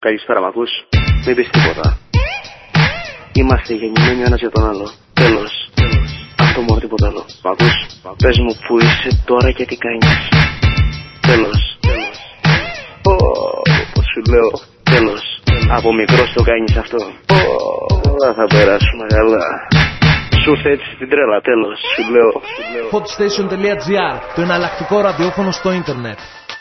Καλησπέρα, μ' ακούς? Μην πεις τίποτα. Είμαστε γεννημένοι ο ένας για τον άλλο. Τέλος. Αυτό μόνο, τίποτα άλλο. Μ' ακούς? Πες μου που είσαι τώρα και τι κάνεις. Τέλος. Όπως σου λέω. Τέλος. Από μικρός το κάνεις αυτό. Θα περάσουμε καλά. Σου ήρθε έτσι την τρέλα, τέλος. Σου λέω. Podstation.gr, το εναλλακτικό ραδιόφωνο στο ίντερνετ.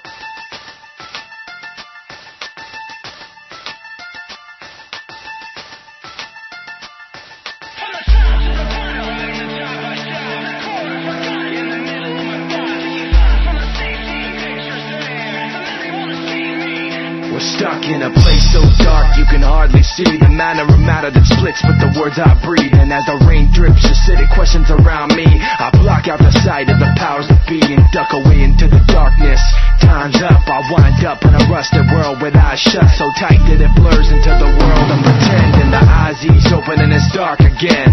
Stuck in a place so dark you can hardly see the manner of matter that splits but the words I breathe. And as the rain drips acidic questions around me, I block out the sight of the powers that be and duck away into the darkness. Time's up, I wind up in a rusted world with eyes shut so tight that it blurs into the world and pretend. And the eyes ease open and it's dark again.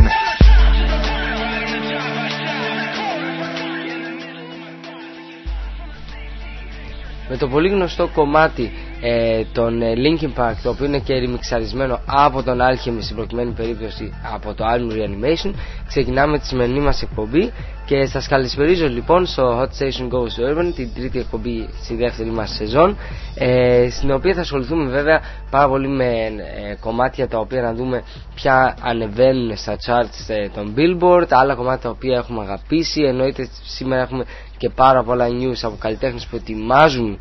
Με το πολύ γνωστό κομμάτι των Linkin Park, το οποίο είναι και ρημιξαρισμένο από τον Alchemist, στην προκειμένη περίπτωση από το album Reanimation, ξεκινάμε τη σημερινή μας εκπομπή και σας καλησπερίζω λοιπόν στο Hot Station Goes Urban, την τρίτη εκπομπή στη δεύτερη μας σεζόν, στην οποία θα ασχοληθούμε βέβαια πάρα πολύ με κομμάτια τα οποία να δούμε ποια ανεβαίνουν στα charts των Billboard, άλλα κομμάτια τα οποία έχουμε αγαπήσει. Εννοείται σήμερα έχουμε και πάρα πολλά news από καλλιτέχνες που ετοιμάζουν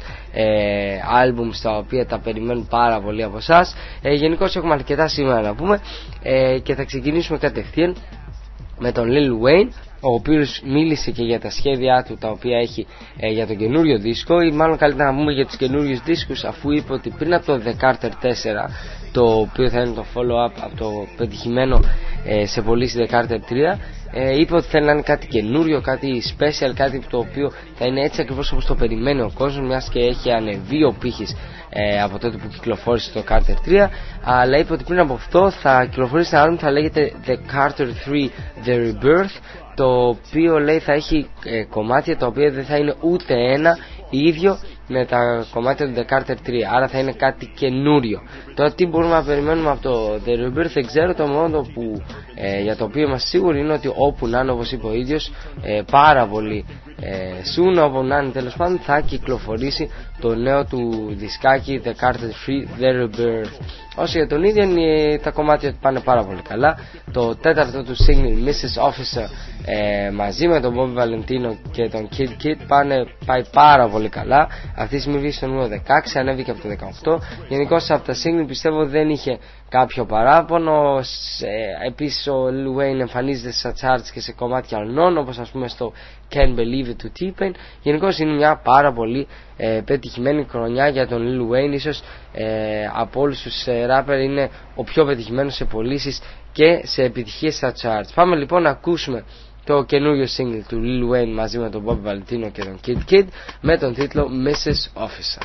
albums τα οποία τα περιμένουν πάρα πολύ από εσάς. Γενικώς έχουμε αρκετά σήμερα να πούμε και θα ξεκινήσουμε κατευθείαν με τον Lil Wayne, ο οποίος μίλησε και για τα σχέδιά του τα οποία έχει για τον καινούριο δίσκο, ή μάλλον καλύτερα να πούμε για τους καινούριους δίσκους, αφού είπε ότι πριν από το The Carter 4, το οποίο θα είναι το follow-up από το πετυχημένο σε πωλήσει The Carter 3, είπε ότι θέλει να είναι κάτι καινούριο, κάτι special, κάτι το οποίο θα είναι έτσι ακριβώς όπως το περιμένει ο κόσμος, μιας και έχει ανεβεί ο πύχης από τότε που κυκλοφόρησε το Carter 3, αλλά είπε ότι πριν από αυτό θα κυκλοφορήσει ένα άλμπουμ που θα λέγεται The Carter 3 The Rebirth, το οποίο λέει θα έχει κομμάτια τα οποία δεν θα είναι ούτε ένα ίδιο με τα κομμάτια του The Carter 3, άρα θα είναι κάτι καινούριο. Τώρα τι μπορούμε να περιμένουμε από το The Rebirth δεν ξέρω, το μόνο που για το οποίο είμαστε σίγουροι είναι ότι όπου να είναι, όπως είπε ο ίδιος, πάρα πολύ soon, όπου να είναι τέλος πάντων, θα κυκλοφορήσει το νέο του δισκάκι The Carter 3 The Rebirth. Όσο για τον ίδιο, τα κομμάτια πάνε πάρα πολύ καλά. Το τέταρτο του single Mrs. Officer μαζί με τον Bobby Valentino και τον Kid Kid πάει πάρα πολύ καλά. Αυτή τη στιγμή βρίσκεται στο νούμερο 16, ανέβηκε από το 18. Γενικώς από τα single πιστεύω δεν είχε κάποιο παράπονο. Επίσης ο Lil Wayne εμφανίζεται στα charts και σε κομμάτια unknown, όπως ας πούμε στο Can't Believe It του T-Pain. Γενικώς είναι μια πάρα πολύ πετυχημένη χρονιά για τον Lil Wayne. Ίσως από όλους τους rapper είναι ο πιο πετυχημένος σε πωλήσεις και σε επιτυχίες στα charts. Πάμε λοιπόν να ακούσουμε το καινούριο single του Lil Wayne μαζί με τον Bobby Valentino και τον Kid Kid με τον τίτλο Mrs. Officer.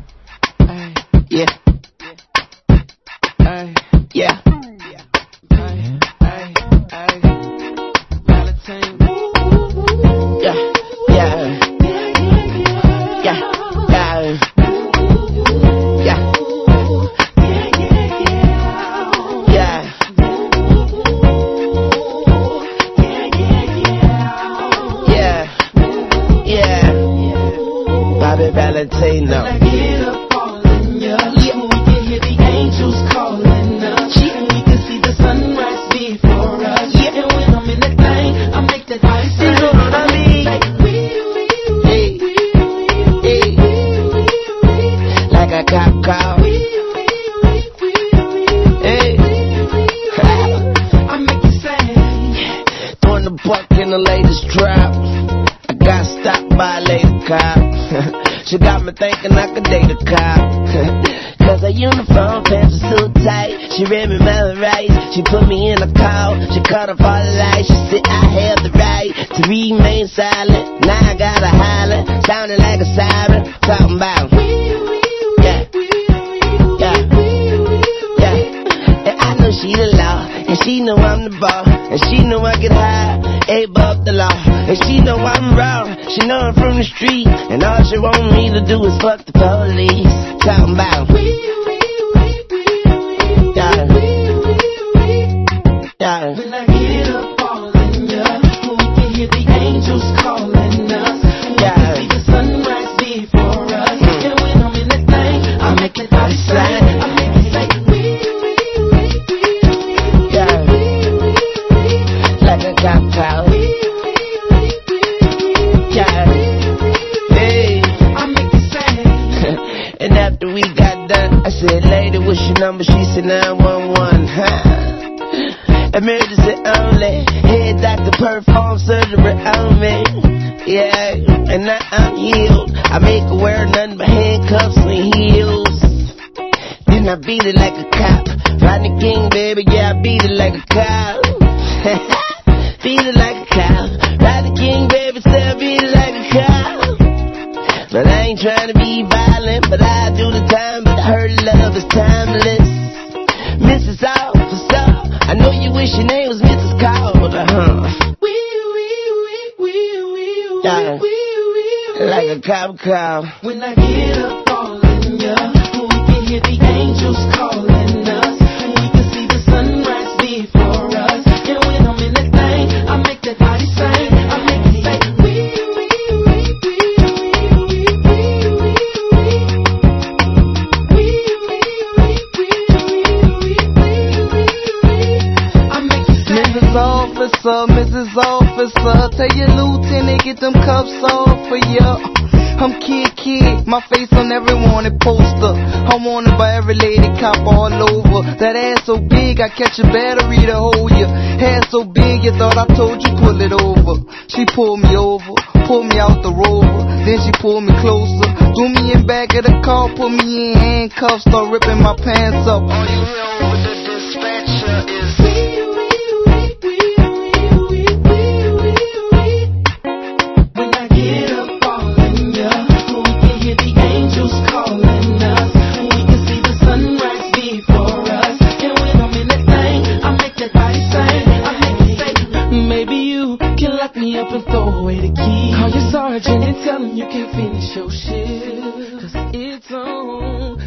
Yeah. Yeah. Valentino. She got me thinking I could date a cop. Cause her uniform pants are so tight. She read me my rights. She put me in a call. She cut off all the lights. She said I have the right to remain silent. Now I gotta holler, sounding like a siren. Talking about yeah, yeah, yeah. And I know she the law, and she know I'm the boss, and she know I get high, above the law. And she know I'm wrong, she know I'm from the street, and all she want me to do is fuck the police. Talking about body slang. I make you say yeah, like a cop cow. Yeah, hey, I make you say. And after we got done, I said, lady, what's your number? She said 911. Emergency only. Head doctor perform surgery on me. Yeah, and now I'm healed. I make her wear nothing but handcuffs and heels. Then I beat it like a cop. Rodney King, baby, yeah, I beat it like a cop. Beat it like a cop. Rodney King, baby, say I beat it like a cop. But I ain't trying to be violent, but I do the time. But her love is timeless. Mrs. Officer, I know you wish your name was Mrs. Calder, yeah, like a cop cow. When I get up calling ya, we can hear the angels calling us. We can see the sunrise before us. And when I'm in that thing, I make that body sing. I make it say Mrs. Officer, tell your lieutenant get them cuffs off for ya. I'm kid, my face on every wanted poster. I'm wanted by every lady cop all over. That ass so big, I catch a battery to hold ya. Hair so big, you thought I told you pull it over. She pulled me over, pulled me out the Rover. Then she pulled me closer, threw me in back of the car, put me in handcuffs, start ripping my pants up. All you hear over the dispatcher is up and throw away the key. Call your sergeant and tell him you can't finish your shit, 'cause it's on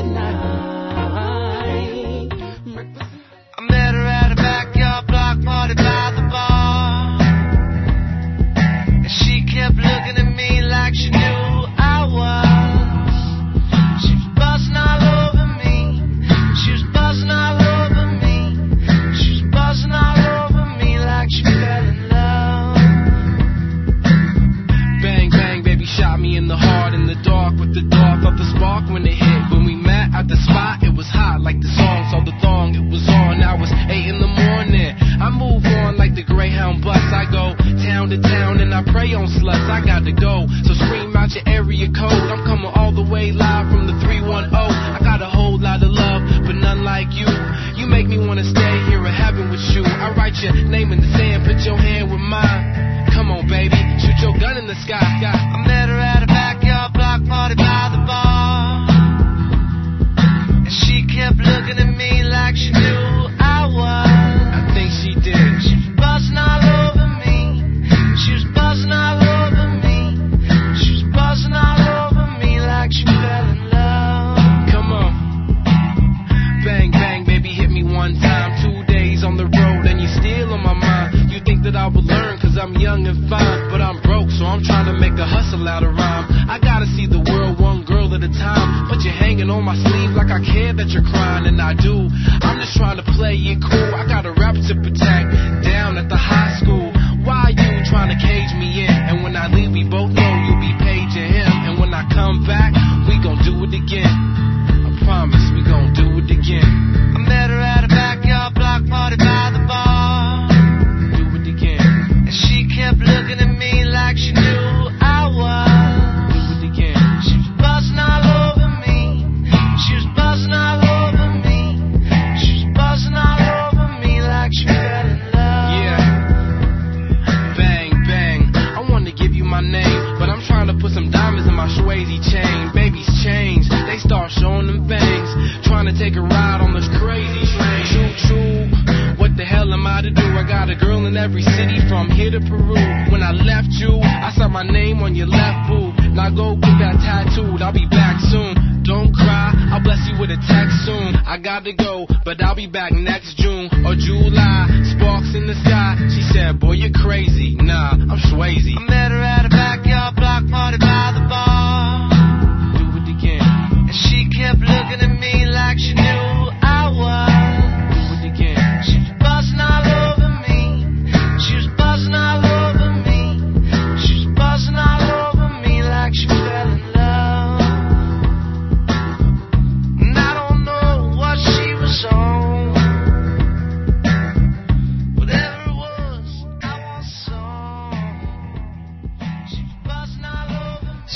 tonight. I met her at a backyard block party by the bar, and she kept looking at me like she knew I was. She was buzzing all over me. She was buzzing all over me. She was buzzing all over me like she fell in love. Shot me in the heart in the dark with the dart of the spark when it hit. When we met at the spot, it was hot like the song. So the thong, it was on. Now it's 8 in the morning. I move on like the Greyhound bus. I go town to town and I prey on sluts. I got to go, so scream out your area code. I'm coming all the way live from the 310. I got a whole lot of love, but none like you. You make me want to stay here in heaven with you. I write your name in the sand, put your hand with mine. Come on, baby, shoot your gun in the sky. I met her at a backyard block party by the bar, and she kept looking at me like she knew I was. I think she did. She was buzzing all over me. She was buzzing all over me. She was buzzing all over me like she fell in love. Come on. Bang, bang, baby, hit me one time. 2 days on the road and you still on my mind. You think that I would learn 'cause I'm young and fine, but I'm broke, so I'm trying to make a hustle out of rhyme. I gotta see the world one girl at a time, but you're hanging on my sleeve like I care that you're crying, and I do. I'm just trying to play it cool. I got a rap to protect down at the high school. Why you trying to cage me in? And when I leave, we both know you'll be paging him. And when I come back, we gon' do it again. I promise we gon' do it again. I met her at a backyard block party by the bar. She kept looking at me like she knew I was. Do it again. She was buzzing all over me. She was buzzing all over me. She was buzzing all over me like she fell in love. Yeah. Bang, bang. I wanted to give you my name, but I'm trying to put some diamonds in my Swayze chain. Babies change, they start showing them bangs. Trying to take a ride on this crazy train. True, true. What the hell am I to do? I got a girl in every city from here to Peru. When I left you, I saw my name on your left boob. Now go get that tattooed, I'll be back soon. Don't cry, I'll bless you with a text soon. I gotta go, but I'll be back next June or July. Sparks in the sky, she said, boy, you're crazy. Nah, I'm Swayze. I met her at a backyard block party by the bar. Do it again. And she kept looking at me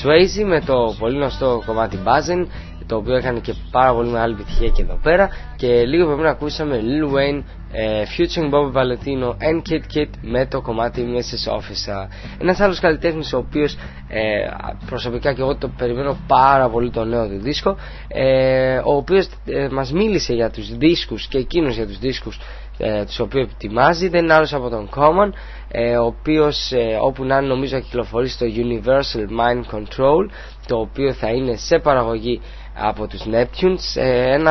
Swayze με το πολύ γνωστό κομμάτι Buzzin, το οποίο έκανε και πάρα πολύ μεγάλη επιτυχία και εδώ πέρα. Και λίγο πριν ακούσαμε Lil Wayne featuring Bobby Valentino and Kid Kid με το κομμάτι Mrs. Officer. Ένας άλλος καλλιτέχνης ο οποίος προσωπικά και εγώ το περιμένω πάρα πολύ το νέο του δίσκο, ο οποίος μας μίλησε για τους δίσκους και εκείνος για τους δίσκους τους οποίους ετοιμάζει, δεν είναι άλλος από τον Common, ο οποίος όπου να είναι νομίζω θα κυκλοφορεί στο Universal Mind Control, το οποίο θα είναι σε παραγωγή από τους Neptunes,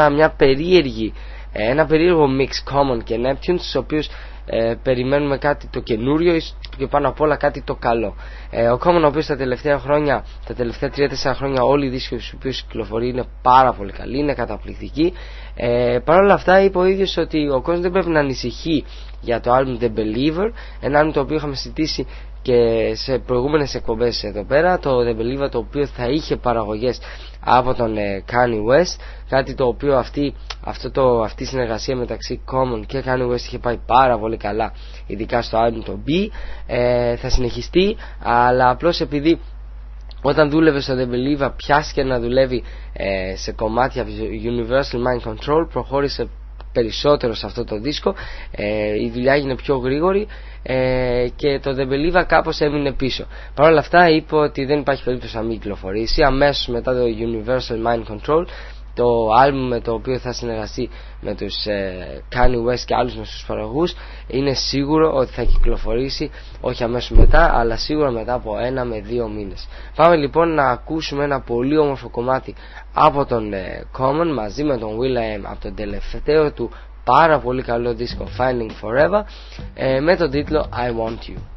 ένα περίεργο mix Common και Neptunes, στους οποίους περιμένουμε κάτι το καινούριο και πάνω απ' όλα κάτι το καλό. Ο Common, ο οποίος τα τελευταία 3-4 χρόνια όλοι οι δίσκοι στους οποίους κυκλοφορεί είναι πάρα πολύ καλοί, είναι καταπληκτικοί. Παρ' όλα αυτά είπε ο ίδιος ότι ο κόσμος δεν πρέπει να ανησυχεί για το album The Believer, ένα album το οποίο είχαμε συζητήσει και σε προηγούμενες εκπομπές εδώ πέρα, το The Believer, το οποίο θα είχε παραγωγές από τον Kanye West, κάτι το οποίο αυτή η συνεργασία μεταξύ Common και Kanye West είχε πάει πάρα πολύ καλά, ειδικά στο album το B. Θα συνεχιστεί, αλλά απλώς επειδή όταν δούλευε στο The Believer πιάστηκε να δουλεύει σε κομμάτια Universal Mind Control, προχώρησε περισσότερο σε αυτό το δίσκο, η δουλειά έγινε πιο γρήγορη και το The Believer κάπως έμεινε πίσω. Παρ' όλα αυτά είπε ότι δεν υπάρχει περίπτωση να μην κυκλοφορήσει. Αμέσως μετά το Universal Mind Control, το άλμπουμ με το οποίο θα συνεργαστεί με τους Kanye West και άλλους γνωστούς παραγωγούς, είναι σίγουρο ότι θα κυκλοφορήσει, όχι αμέσως μετά, αλλά σίγουρα μετά από 1 με 2 μήνες. Πάμε λοιπόν να ακούσουμε ένα πολύ όμορφο κομμάτι από τον Common μαζί με τον will.i.am από τον τελευταίο του πάρα πολύ καλό δίσκο Finding Forever, με τον τίτλο I Want You.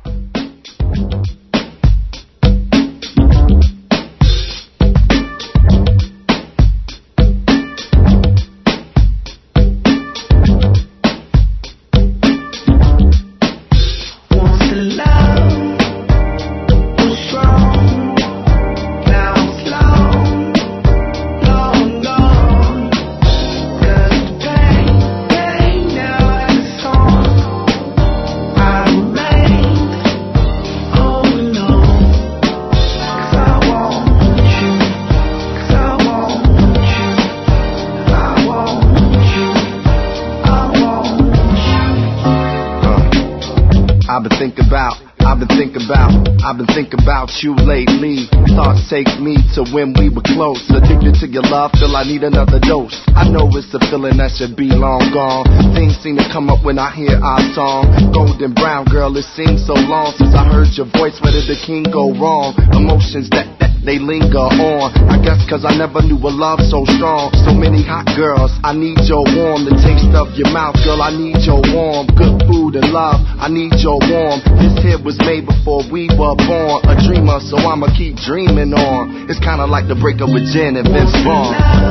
I've been thinking about you lately. Thoughts take me to when we were close. Addicted to your love, feel I need another dose. I know it's a feeling that should be long gone. Things seem to come up when I hear our song. Golden brown girl, it seems so long since I heard your voice. Where did the king go wrong? Emotions that they linger on. I guess cause I never knew a love so strong. So many hot girls, I need your warm. The taste of your mouth, girl, I need your warm. Good food and love, I need your warm. This here was made before we were born. A dreamer, so I'ma keep dreaming on. It's kinda like the breakup with Jen and Vince Vaughn.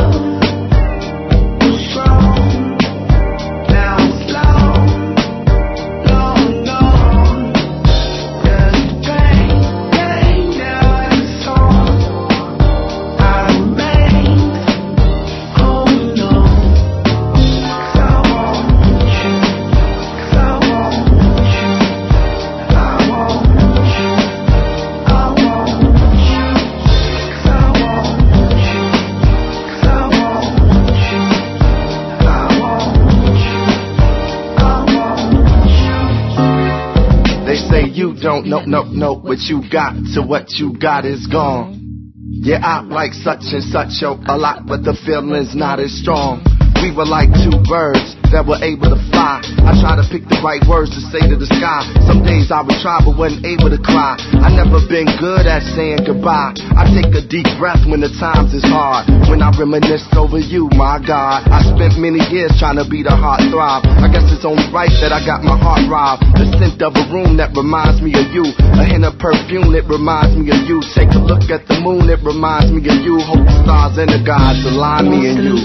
No, what you got to what you got is gone. Yeah, I like such and such a lot, but the feeling's not as strong. We were like two birds that were able to fly. I try to pick the right words to say to the sky. Some days I would try but wasn't able to cry. I never been good at saying goodbye. I take a deep breath when the times is hard. When I reminisce over you, my God. I spent many years trying to be the heart throb. I guess it's only right that I got my heart robbed. The scent of a room that reminds me of you. A hint of perfume that reminds me of you. Take a look at the moon, it reminds me of you. Hope the stars and the gods align me and you.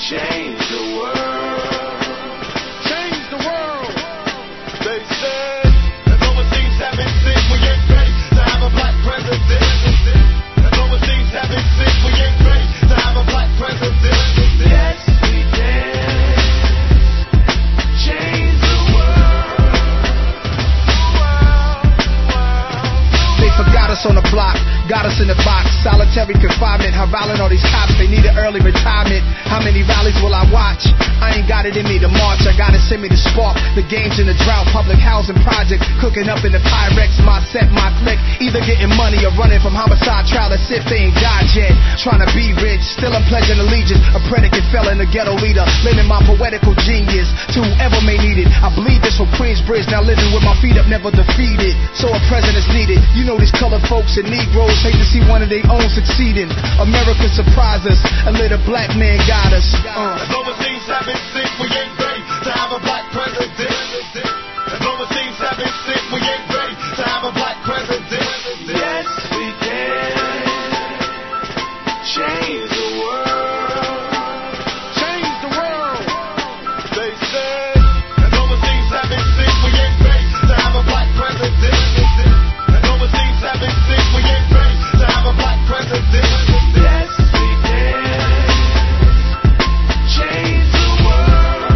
change the world. Change the world. They said, as overseas having sick, we ain't ready to have a black president. As overseas having sick, we ain't ready to have a black president. Yes, we can change the world. They forgot us on the block, got us in the box, solitary confinement. Haraling all these cops, they need an early retirement. How many rallies will I watch? I ain't got it in me to march, I gotta send me the spark. The game's in the drought, public housing project, cooking up in the Pyrex, my set, my clique. Either getting money or running from homicide trial as if they ain't died yet. Trying to be rich, still I'm pledging allegiance. A predicate felon, a ghetto leader, lending my poetical genius to whoever may need it. I bleed this from Queensbridge, now living with my feet up, never defeated. So a president's needed. You know these colored folks and Negroes hate to see one of their own succeeding. America surprised us, a little black man got us. As overseas having sick, we ain't ready to have a black president. As overseas having sick, we ain't ready to have a black president. Yes, we can change the world. Change the world. They said, as overseas having sick, we ain't ready to have a black president. As overseas having sick, we ain't ready to have a black president. Yes, we can change the world.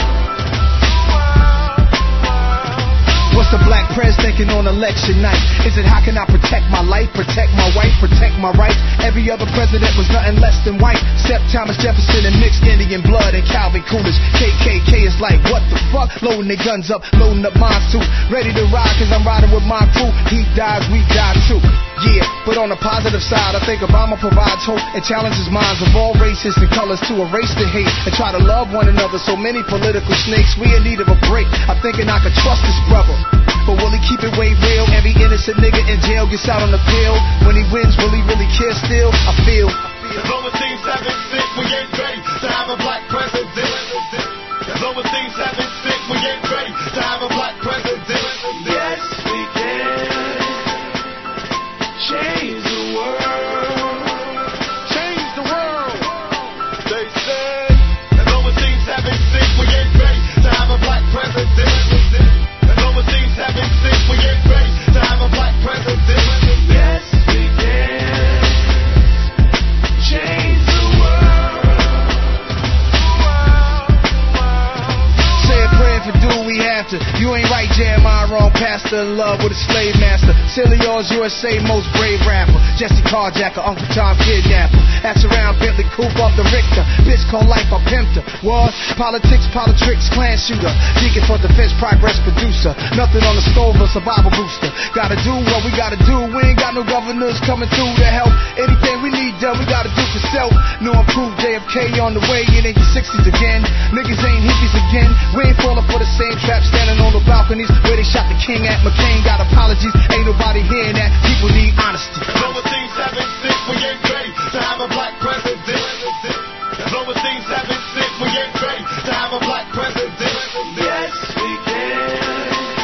What's the black press thinking on election night? Is it how can I protect my life, protect my wife, protect my rights? Every other president was nothing less than white, except Thomas Jefferson and mixed Indian blood and Calvin Coolidge. KKK is like, what the fuck? Loading their guns up, loading up mine too. Ready to ride cause I'm riding with my crew. He dies, we die too. Yeah, but on the positive side, I think Obama provides hope and challenges minds of all races and colors to erase the hate and try to love one another. So many political snakes, we in need of a break. I'm thinking I could trust this brother, but will he keep it way real? Every innocent nigga in jail gets out on the pill. When he wins, will he really care still? I feel as overseas having sick, we ain't ready to have a black president. As overseas having sick, we ain't ready to have a black president. Yes, we can change the world. Change the world. They said, as overseas having sick, we ain't ready to have a black president. As overseas having sick, we ain't ready to have a black president. Yes, we can change the world. say a prayer for do we have to. You ain't right, Jeremiah, wrong pastor, in love with a slave master. Silly Oz, USA, most brave rapper. Jesse Carjacker, Uncle Tom kidnapper. Ask around Bentley Coupe off the Richter. Bitch called life, I pimped her. War, politics, politics, clan shooter. Deacon for defense, progress producer. Nothing on the stove, a survival booster. Gotta do what we gotta do. We ain't got no governors coming through to help. Anything we need done, we gotta do for self. New improved JFK on the way. It ain't your 60s again. Niggas ain't hippies again. We ain't falling for the same trap, standing on the balconies where they shot the king at. McCain got apologies. Ain't nobody hearing that. People need honesty. Overseas having sick, we ain't ready to have a black president. Overseas having sick, we ain't ready to have a black president. Yes, we can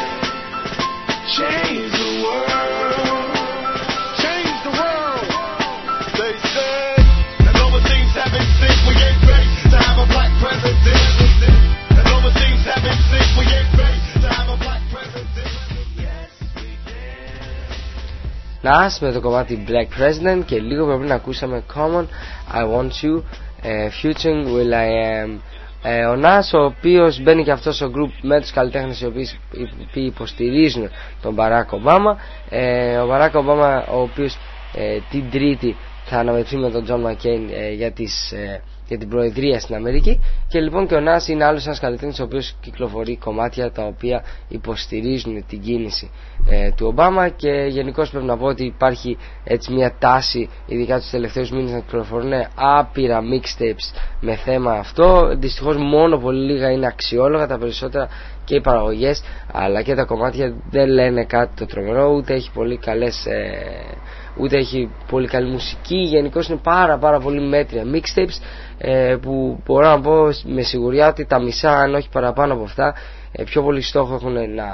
change the world. Change the world. They said, as overseas having sick, we ain't ready to have a black president. As overseas having sick, we ain't ready to have a black president. Yes, we can. Nas με το κομμάτι Black President και λίγο πριν ακούσαμε Common I Want You, Future Will I Am. Ο Nas, ο οποίος μπαίνει και αυτός στο group με τους καλλιτέχνες οι οποίοι υποστηρίζουν τον Barack Obama. Ο Barack Obama, ο οποίος την Τρίτη θα αναμετρήσει με τον John McCain για την προεδρία στην Αμερική. Και λοιπόν και ο Nas είναι άλλος ένας καλλιτέχνης ο οποίος κυκλοφορεί κομμάτια τα οποία υποστηρίζουν την κίνηση του Ομπάμα. Και γενικώς πρέπει να πω ότι υπάρχει έτσι μια τάση, ειδικά τους τελευταίους μήνες, να κυκλοφορούν άπειρα mixtapes με θέμα αυτό. Δυστυχώς μόνο πολύ λίγα είναι αξιόλογα, τα περισσότερα και οι παραγωγές αλλά και τα κομμάτια δεν λένε κάτι το τρομερό, ούτε έχει πολύ καλές ούτε έχει πολύ καλή μουσική. Γενικώς είναι πάρα πολύ μέτρια mixtapes που μπορώ να πω με σιγουριά ότι τα μισά, αν όχι παραπάνω από αυτά, πιο πολύ στόχο έχουν να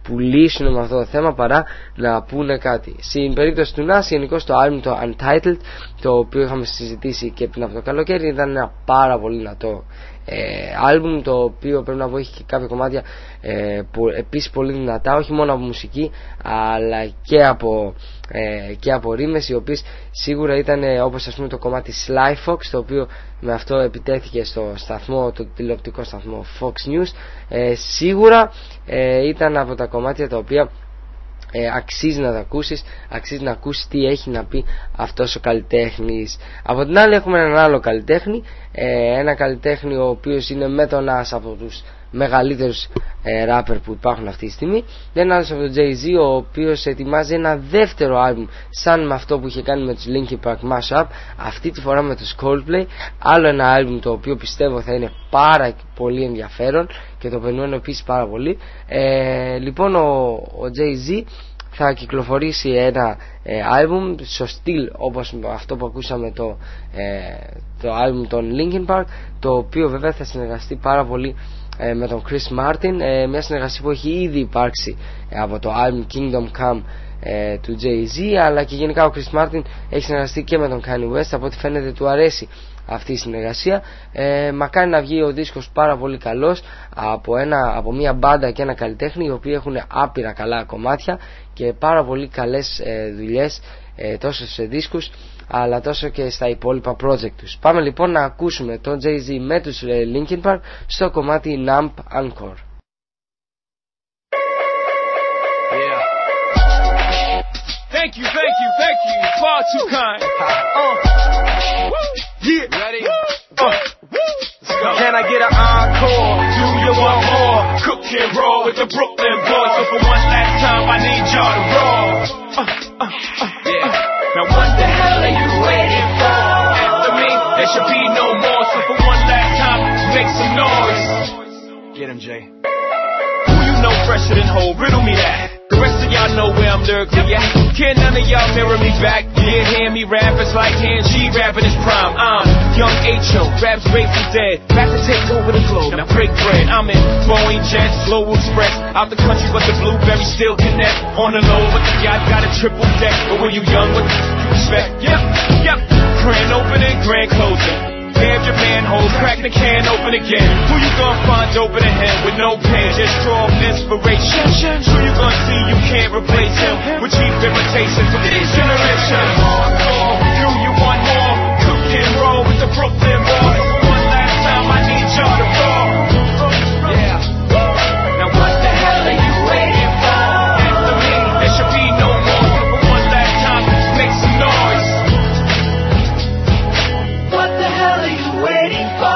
πουλήσουν με αυτό το θέμα παρά να πούνε κάτι. Στην περίπτωση του Nas, γενικώς το album το Untitled, το οποίο είχαμε συζητήσει και πριν από το καλοκαίρι, ήταν ένα πάρα πολύ δυνατό album, το οποίο πρέπει να πω έχει και κάποια κομμάτια επίσης πολύ δυνατά, όχι μόνο από μουσική αλλά και από ρήμες, οι οποίες σίγουρα ήταν, όπως ας πούμε το κομμάτι Sly Fox, το οποίο με αυτό επιτέθηκε στο σταθμό, το τηλεοπτικό σταθμό Fox News. Σίγουρα ήταν από τα κομμάτια τα οποία αξίζει να τα ακούσεις, αξίζει να ακούσεις τι έχει να πει αυτός ο καλλιτέχνης. Από την άλλη έχουμε έναν άλλο καλλιτέχνη, ένα καλλιτέχνη ο οποίος είναι με τον Nas από τους μεγαλύτερους rapper που υπάρχουν αυτή τη στιγμή. Δεν είναι άλλος από τον Jay-Z, ο οποίος ετοιμάζει ένα δεύτερο άλμπουμ σαν με αυτό που είχε κάνει με τους Linkin Park Mashup, αυτή τη φορά με τους Coldplay. Άλλο ένα άλμπουμ το οποίο πιστεύω θα είναι πάρα πολύ ενδιαφέρον και το περιμένω επίσης πάρα πολύ. Λοιπόν, ο Jay-Z θα κυκλοφορήσει ένα άλμπουμ στο στυλ όπως αυτό που ακούσαμε το άλμπουμ των Linkin Park, το οποίο βέβαια θα συνεργαστεί πάρα πολύ με τον Chris Martin, μια συνεργασία που έχει ήδη υπάρξει από το album Kingdom Come του Jay-Z, αλλά και γενικά ο Chris Martin έχει συνεργαστεί και με τον Kanye West. Από ό,τι φαίνεται του αρέσει αυτή η συνεργασία. Μακάρι να βγει ο δίσκος πάρα πολύ καλός από μια μπάντα και ένα καλλιτέχνη, οι οποίοι έχουν άπειρα καλά κομμάτια και πάρα πολύ καλές δουλειές, τόσο σε δίσκους αλλά τόσο και στα υπόλοιπα project τους. Πάμε λοιπόν να ακούσουμε τον Jay-Z με τους Linkin Park στο κομμάτι Numb Encore. Thank you, far too kind. Yeah, ready? Let's go. Can I get an encore? Do you want more? Cook and roll with the Brooklyn boys. So for one last time, I need y'all to roll. Yeah. Now what the hell are you waiting for? After me, there should be no more. So for one last time, make some noise. Get him, Jay. Who you know fresher than whole? Riddle me that. The rest of y'all know where I'm lyrically at. Can none of y'all mirror me back? Yeah, hear me rap, it's like Han G rapping his prime. I'm Young H.O., raps grateful dead. Back to take over the globe, now break bread. I'm in Boeing Jets, Global Express. Out the country, but the blueberries still connect. On the low, but the yacht got a triple deck. But when you young, what you expect? Yep. Grand opening, grand closing. Damn your manhole, crack the can open again. Who you gonna find open a him with no pen? Just draw inspiration. Who you gonna see you can't replace him with cheap imitation from this generation? Do you want more? Cook and roll with the Brooklyn boys. One last time, I need y'all to roll. Yeah. Now what the hell are you waiting for? After me, there should be no more. For one last time, make some noise. What the hell are you waiting for?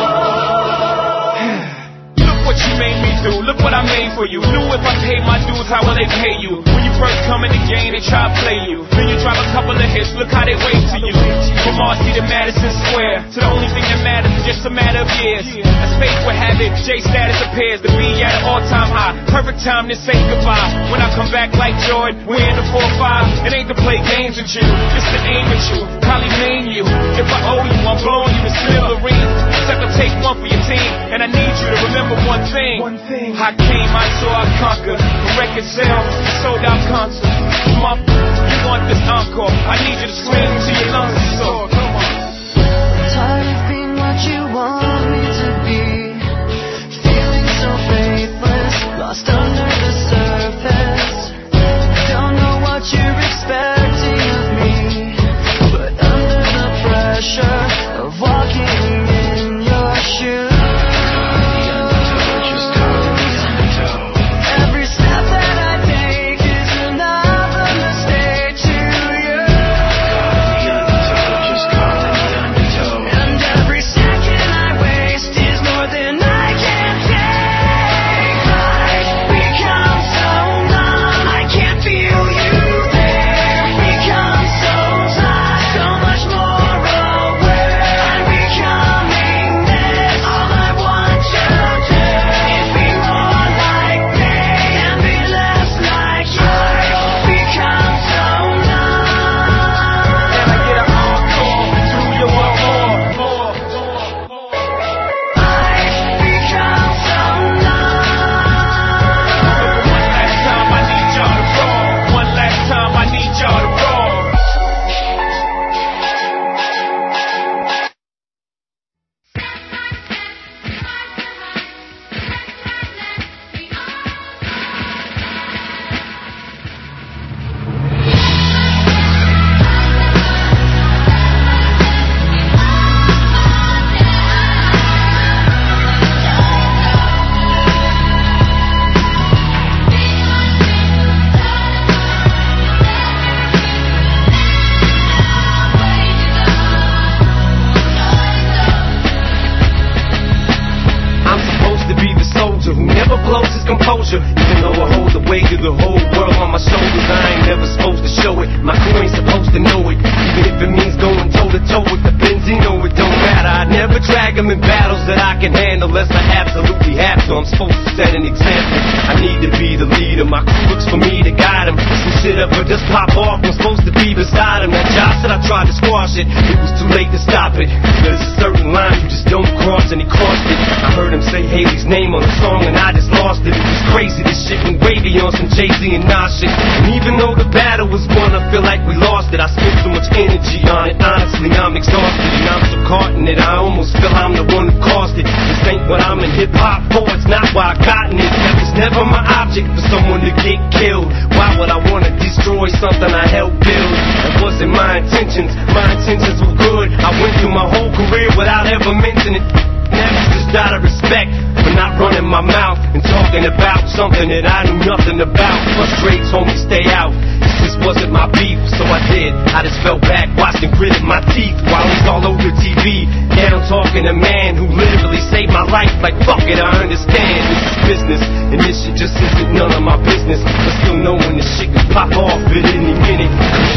Look what you made me do, look what I made for you. Knew if I paid my dues, how will they pay you? When you first come in the game, they try to play you. Then you drop a couple of hits, look how they wait to you. From Marcy to Madison Square, to the only thing that matters is just a matter of years. As fate would have it, J status appears to be at an all-time high. Perfect time to say goodbye. When I come back like Jordan, we're in the 4-5. It ain't to play games with you, it's to aim at you, probably maim you. If I owe you, I'm blowing you to smithereens. Except I'll take one for your team, and I need you to remember one thing. I came, I saw, I conquered. The record sales, sold out concerts. You want this encore? I need you to scream till your lungs are sore. Come on. Tired of being what you want me to be. Feeling so faithless, lost under the surface. Don't know what you're expecting of me, but under the pressure of walking in your shoes. Just battles that I can handle unless I absolutely have to. I'm supposed to set an example. I need to be the leader. My crew looks for me to guide them. Some shit up or just pop off. I'm supposed to be beside him. That job said I tried to squash it. It was too late to stop it. There's a certain line you just don't cross, and he crossed it. I heard him say Haley's name on the song and I just lost it. It was crazy. This shit went wavy on some Jay-Z and Nas shit. And even though the battle was won, I feel like we lost it. I spent so much energy on it. Honestly, I'm exhausted and I'm so caught in it. I almost feel I'm the one who caused it. This ain't what I'm in hip-hop for. It's not why I gotten it. That was never my object for someone to get killed. Why would I want to destroy something I helped build? That wasn't my intentions. My intentions were good. I went through my whole career without ever mentioning it. That's just out of respect for not running my mouth and talking about something that I knew nothing about. Frustrates, homie, stay out. This just wasn't my beef, so I did. I just fell back, watched and gritted my teeth while he's all over TV. And I'm talking to a man who literally saved my life. Like, fuck it, I understand. This is business, and this shit just isn't none of my business. But still knowing this shit can pop off at any minute.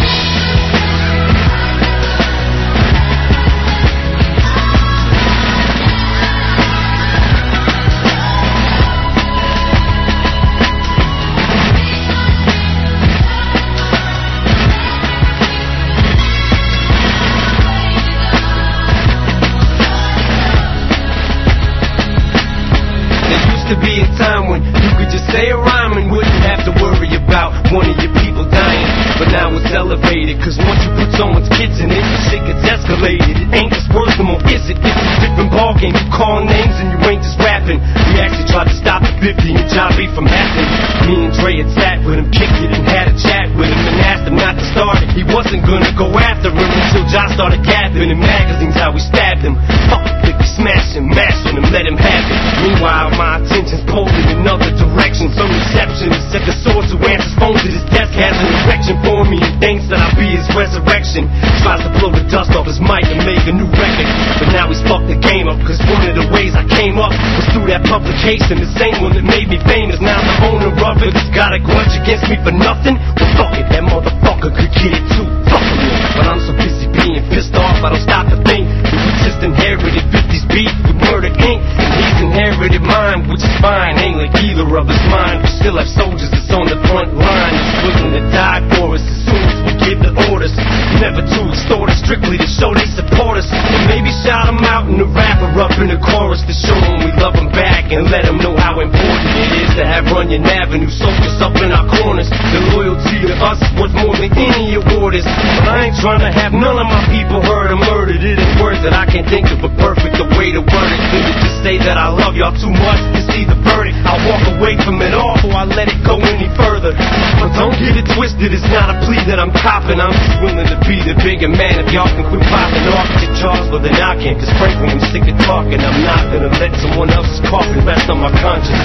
To be a time when you could just say a rhyme and wouldn't have to worry about one of your people dying. But now it's elevated, cause once you put someone's kids in it, the shit gets escalated. It ain't just words no more, is it? It's a different ballgame. You call names and you ain't just rapping. We actually tried to stop the 50 and John B from happening. Me and Dre had sat with him, kicked it and had a chat with him and asked him not to start it. He wasn't gonna go after him until John started gathering in magazines how we stabbed him. Fuck it, we smashed him, mashed on him, let him have it. Meanwhile, my attention's pulled in another direction. Some receptionist said the source who answers phones at his desk has an erection for me and thinks that I'll be his resurrection. Tries to blow the dust off his mic and make a new record. But now he's fucked the game up, cause one of the ways I came up was through that publication. The same one that made me famous, now the owner of it has got a grudge against me for nothing. Well fuck it, that motherfucker could get it too. Fuck me. But I'm so busy being pissed off, I don't stop to think that we just inherited 50's beef with Murder Inc. And he's inherited mine, which is fine. Ain't like either of us mine. We still have soldiers that's on the front line, that's willing to die for us as soon as we give the orders. Never to extort us, strictly to show they support us. And maybe shout them out in the rapper up in the chorus to show them we love them back and let them know how important it is to have Runyon Avenue soldiers up in our corners. The loyalty to us is worth more than any award is. But I ain't trying to have none of my people hurt or murdered. It ain't words that I can't think of a perfect a way to word it. Than to just say that I love y'all too much to see the verdict. I'll walk away from it all before I let it go any further. But don't get it twisted, it's not a plea that I'm copping. I'm just willing to be the bigger man. If y'all can quit popping off at your jaws, well then I can. Cause frankly I'm sick of talking. I'm not gonna let someone else's coffin rest on my conscience.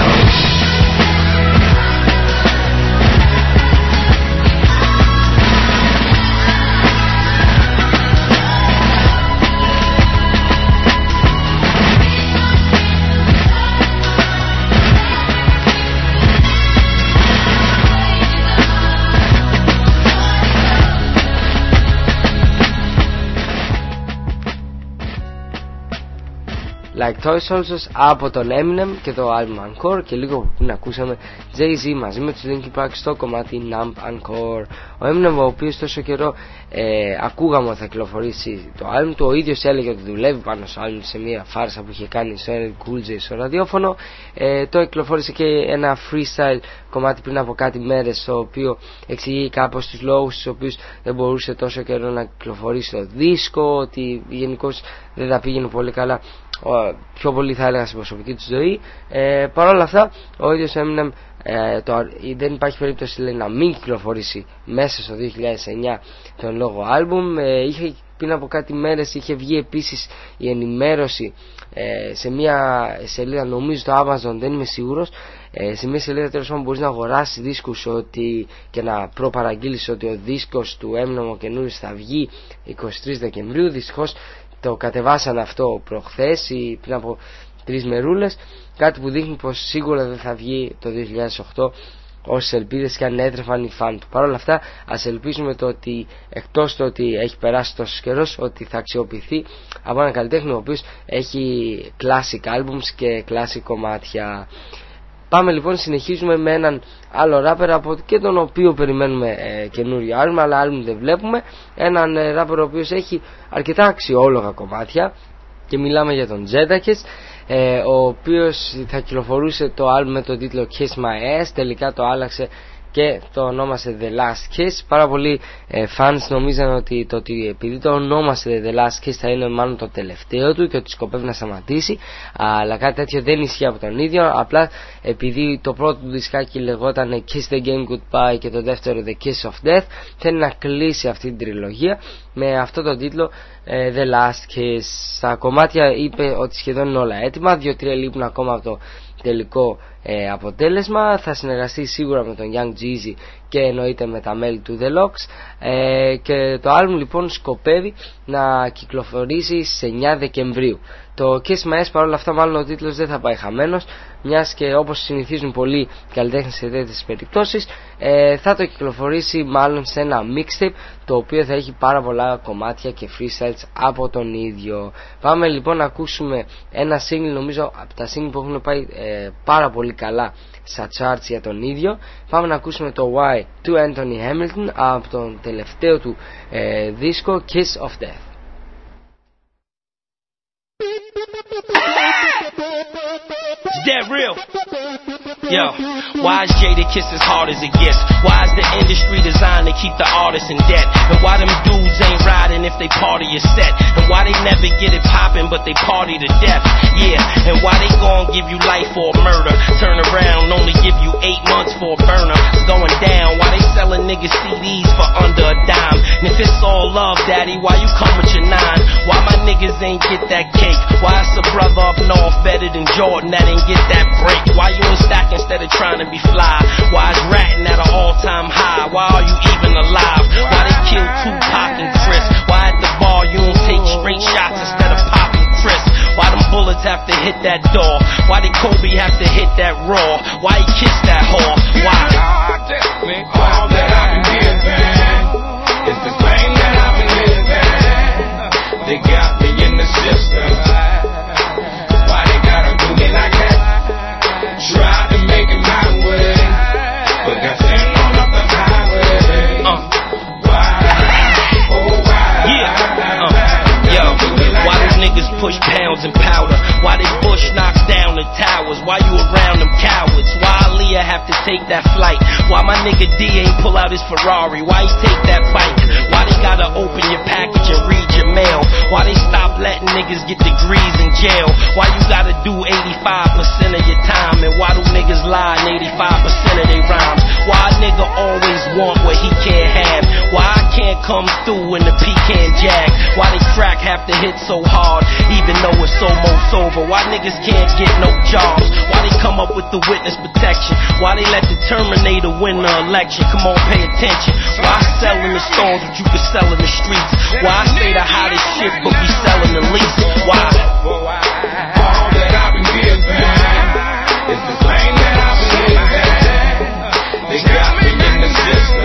Like Toy Soldiers από τον Eminem και το album Encore, και λίγο πριν ακούσαμε Jay-Z μαζί με τους Linkin Park στο κομμάτι Numb Encore. Ο Eminem, ο οποίος τόσο καιρό ακούγαμε ότι θα κυκλοφορήσει το album του, ο ίδιος έλεγε ότι δουλεύει πάνω στο album σε μια φάρσα που είχε κάνει στο Cool J στο ραδιόφωνο. Το κυκλοφόρησε και ένα freestyle κομμάτι πριν από κάτι μέρες, το οποίο εξηγεί κάπως τους λόγους στους οποίους δεν μπορούσε τόσο καιρό να κυκλοφορήσει το δίσκο, ότι γενικώς δεν τα πήγαινε πολύ καλά, πιο πολύ θα έλεγα στην προσωπική του ζωή. Παρ' όλα αυτά ο ίδιος Eminem δεν υπάρχει περίπτωση, λέει, να μην κυκλοφορήσει μέσα στο 2009 τον λόγο άλμπουμ. Είχε πριν από κάτι μέρες είχε βγει επίσης η ενημέρωση σε μια σελίδα, νομίζω το Amazon, δεν είμαι σίγουρος, σε μια σελίδα τέλος πάντων μπορείς να αγοράσεις δίσκους και να προπαραγγείλεις ότι ο δίσκος του Eminem ο καινούριος θα βγει 23 Δεκεμβρίου. Δυστυχώς το κατεβάσαν αυτό προχθές ή πριν από 3 μερούλες, κάτι που δείχνει πως σίγουρα δεν θα βγει το 2008 όσες ελπίδες και αν έτρεφαν οι φαν του. Παρ' όλα αυτά, ας ελπίζουμε το ότι εκτός το ότι έχει περάσει τόσο καιρός, ότι θα αξιοποιηθεί από έναν καλλιτέχνη ο οποίος έχει classic albums και classic κομμάτια. Πάμε λοιπόν, συνεχίζουμε με έναν άλλο ράπερ από και τον οποίο περιμένουμε καινούριο άλμπουμ, αλλά άλμπουμ δεν βλέπουμε. Έναν ράπερ ο οποίος έχει αρκετά αξιόλογα κομμάτια και μιλάμε για τον Jadakiss, ο οποίος θα κυκλοφορούσε το άλμπουμ με τον τίτλο Kiss My Ass, τελικά το άλλαξε και το ονόμασε The Last Kiss. Πάρα πολλοί fans νομίζαν ότι επειδή το ονόμασε The Last Kiss θα είναι μάλλον το τελευταίο του και ότι σκοπεύει να σταματήσει, αλλά κάτι τέτοιο δεν ισχύει από τον ίδιο. Απλά επειδή το πρώτο του δισκάκι λεγόταν Kiss the Game Goodbye και το δεύτερο The Kiss of Death, θέλει να κλείσει αυτή την τριλογία με αυτό το τίτλο The Last Kiss. Στα κομμάτια είπε ότι σχεδόν είναι όλα έτοιμα, 2-3 λείπουν ακόμα από το τελικό αποτέλεσμα. Θα συνεργαστεί σίγουρα με τον Young Jeezy και εννοείται με τα μέλη του The Locks, και το άλμπουμ λοιπόν σκοπεύει να κυκλοφορήσει στις 9 Δεκεμβρίου. Το Kiss My Ass, παρόλα αυτά, μάλλον ο τίτλος δεν θα πάει χαμένος, μιας και όπως συνηθίζουν πολλοί καλλιτέχνες σε τέτοιες περιπτώσεις, θα το κυκλοφορήσει μάλλον σε ένα mixtape, το οποίο θα έχει πάρα πολλά κομμάτια και freestyles από τον ίδιο. Πάμε λοιπόν να ακούσουμε ένα single, νομίζω από τα single που έχουν πάει πάρα πολύ καλά στα charts για τον ίδιο. Πάμε να ακούσουμε το Why του Anthony Hamilton από τον τελευταίο του δίσκο Kiss of Death. Is that real? Yo, why is Jadakiss as hard as it gets? Why is the industry designed to keep the artists in debt? And why them dudes ain't riding if they party is set? And why they never get it poppin' but they party to death? Yeah, and why they gon' give you life for a murder? Turn around, only give you 8 months for a burner. It's going down, why they sellin' niggas CDs for under a dime? And if it's all love, daddy, why you come with your 9? Why my niggas ain't get that cake? Why it's a brother up north better than Jordan that ain't get that break? Why you in stack instead of trying to be fly? Why is ratting at an all-time high? Why are you even alive? Why they kill Tupac and Chris? Why at the bar you don't take straight shots instead of popping Chris? Why them bullets have to hit that door? Why did Kobe have to hit that raw? Why he kissed that whore? Why? All that I've been giving is the fame that I've been living. They got me in the system. Why they gotta do me like that? Tried to make it my way, but got sent on up the highway. Why? Oh why? Yeah. Yo, why those niggas push pounds and powder? Why they Bush knocks down the towers? Why you around them cowards? Why Aaliyah have to take that flight? Why my nigga D ain't pull out his Ferrari? Why he take that bike? Why they gotta open your package and read your mail? Why they stop letting niggas get degrees in jail? Why you gotta do 85% of your time? And why do niggas lie in 85% of their rhymes? Why a nigga always want what he can't have? Why I can't come through in the pecan jag? Why they crack have to hit so hard even though it's almost over? Why niggas can't get no jobs? Why they come up with the witness protection? Why they let the Terminator win the election? Come on, pay attention. Why I sell in the stores what you can sell in the streets? Why I say the hottest shit but be selling the least? Why? All that I've been giving is the fame that I've been living. They got me in the system.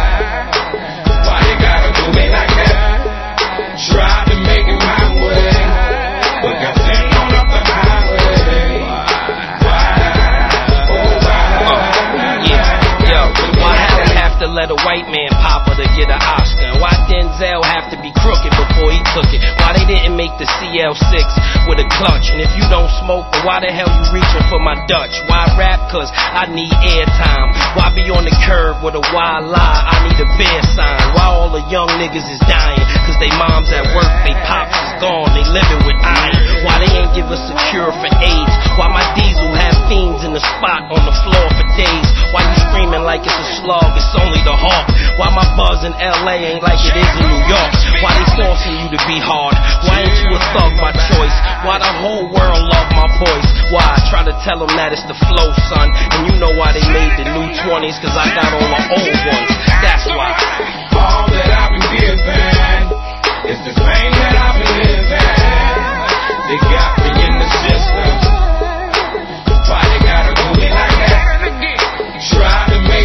Why they gotta do me like that? Tried to make it my way, but got sent on up the highway. Why? Oh why? Yeah, yo, why Halle have to let a white man pop her to get an Oscar? Why Denzel have to be crooked before he took it? Why they didn't make the CL6 with a clutch? And if you don't smoke, then why the hell you reaching for my Dutch? Why rap? Cause I need airtime. Why be on the curb with a wild lie? I need a bear sign. Why all the young niggas is dying? Cause they moms at work, they pops is gone, they living with iron. Why they ain't give us a cure for AIDS? Why my diesel have fiends in the spot on the floor for days? Why you screaming like it's a slug, it's only the heart? Why my buzz in LA ain't like it is in New York? Why they forcing you to be hard? Why ain't you a thug by choice? Why the whole world love my voice? Why I try to tell them that it's the flow, son? And you know why they made the new 20s, cause I got all the old ones. That's why. All that I've been giving is the fame that I've been living. They got me in the system. Why they gotta do me like that? Try to make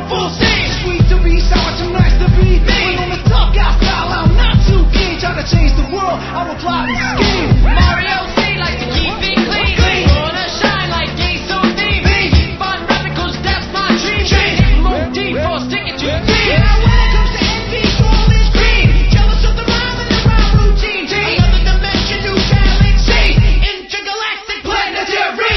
full steam. Sweet to be sour, too nice to be. When on the tough guy style, I'm not too keen. Trying to change the world, I will plot and scheme. Mario C like to keep it clean. Wanna shine like Gates on theme. Fun rapping 'cause that's my dream. Move deep or stick it to the beat. Now when it comes to envy, all is green. Jealous of the rhyme and the rhyme routine. Another dimension, new galaxy. Intergalactic planetary.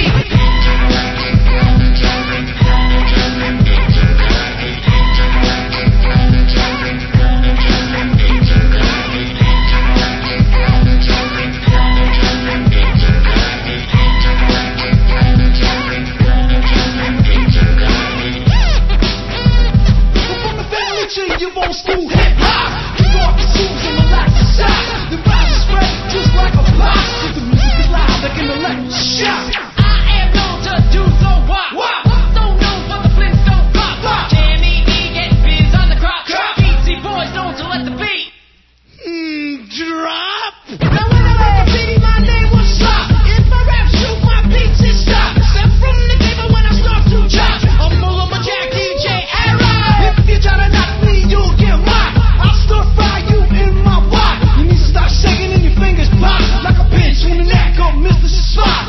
You old school hip hop. You thought the shoes and relax the shot. The rise is spread just like a blast. The music is loud like an electric shock. I am known to do so what? So known for the Flintstone pop. Jamie E getting biz on the crop. Beatsy boys known to let the beat drop. Now when I rap graffiti, my name was Slop. If I rap shoot, my beats is stop. Step from the table when I start to chop. I'm Muller, my Jack, DJ Era. If you try to knock me, you'll get mocked. I'll stir fry you in my wok. You need to start shaking and your fingers pop. Like a pinch when the neck of Mr. Slop.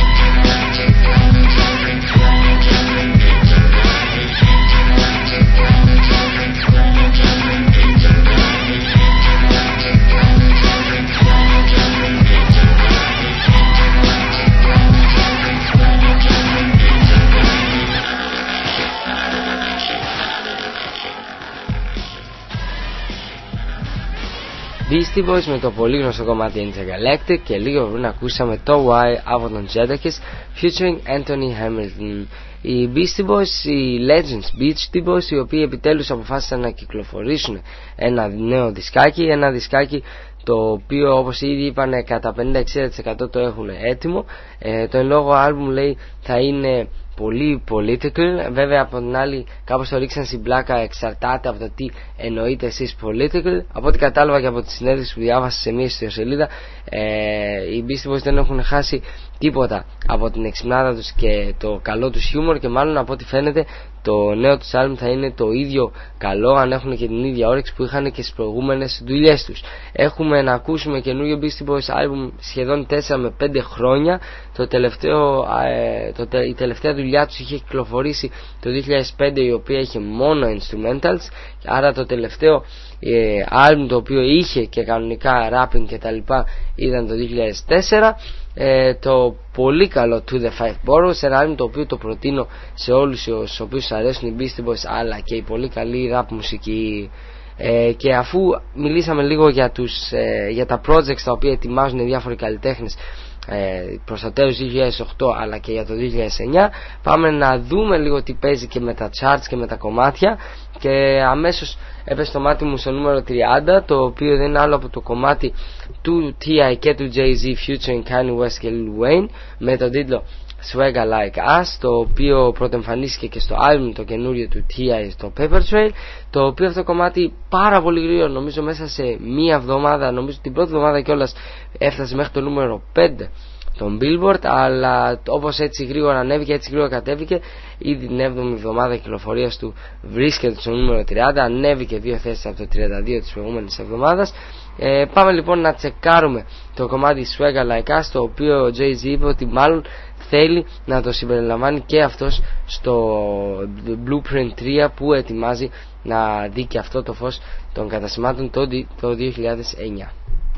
Beastie Boys με το πολύ γνωστό κομμάτι Intergalactic και λίγο πριν ακούσαμε το Why από τον Jadakiss featuring Anthony Hamilton. Οι Beastie Boys, οι Legends Beastie Boys, οι οποίοι επιτέλους αποφάσισαν να κυκλοφορήσουν ένα νέο δισκάκι, ένα δισκάκι το οποίο όπως ήδη είπανε κατά 50-60% το έχουν έτοιμο. Το εν λόγω άλμπουμ λέει θα είναι πολύ political, βέβαια από την άλλη κάπως το ρίξαν στην πλάκα, εξαρτάται από το τι εννοείτε εσείς political. Από ό,τι κατάλαβα και από τη συνέντευξη που διάβασα σε μια ιστοσελίδα, οι Beastie Boys δεν έχουν χάσει τίποτα από την εξυπνάδα τους και το καλό τους χιούμορ και μάλλον από ό,τι φαίνεται το νέο τους άλμπουμ θα είναι το ίδιο καλό, αν έχουν και την ίδια όρεξη που είχαν και στις προηγούμενες δουλειές τους. Έχουμε να ακούσουμε καινούριο Beastie Boys άλμπουμ σχεδόν 4 με 5 χρόνια. Η τελευταία δουλειά τους είχε κυκλοφορήσει το 2005, η οποία είχε μόνο instrumentals, άρα το τελευταίο άλμπουμ το οποίο είχε και κανονικά rapping και τα λοιπά ήταν το 2004. Το πολύ καλό To The Five Boroughs, ένα άλμπουμ το οποίο το προτείνω σε όλους τους οποίους αρέσουν οι Beastie Boys αλλά και η πολύ καλή rap μουσική. Και αφού μιλήσαμε λίγο για τα projects τα οποία ετοιμάζουν οι διάφοροι καλλιτέχνες προς το τέλος 2008 αλλά και για το 2009, πάμε να δούμε λίγο τι παίζει και με τα charts και με τα κομμάτια. Και αμέσως έπεσε το μάτι μου στο νούμερο 30, το οποίο δεν είναι άλλο από το κομμάτι του T.I. και του Jay-Z featuring Kanye West και Lil Wayne με τον τίτλο Swagger Like Us, το οποίο πρωτοεμφανίστηκε και στο album το καινούριο του T.I. στο Paper Trail, το οποίο αυτό το κομμάτι πάρα πολύ γρήγορα, νομίζω μέσα σε μία εβδομάδα, νομίζω την πρώτη εβδομάδα κιόλας έφτασε μέχρι το νούμερο 5 τον Billboard, αλλά όπως έτσι γρήγορα ανέβηκε, έτσι γρήγορα κατέβηκε. Ήδη την 7η εβδομάδα κυκλοφορίας του βρίσκεται στο νούμερο 30, ανέβηκε 2 θέσεις από το 32 της προηγούμενης εβδομάδας. Πάμε λοιπόν να τσεκάρουμε το κομμάτι Swagger Like Us, το οποίο ο Jay-Z είπε ότι μάλλον θέλει να το συμπεριλαμβάνει και αυτός στο Blueprint 3 που ετοιμάζει να δει και αυτό το φως των καταστημάτων το 2009.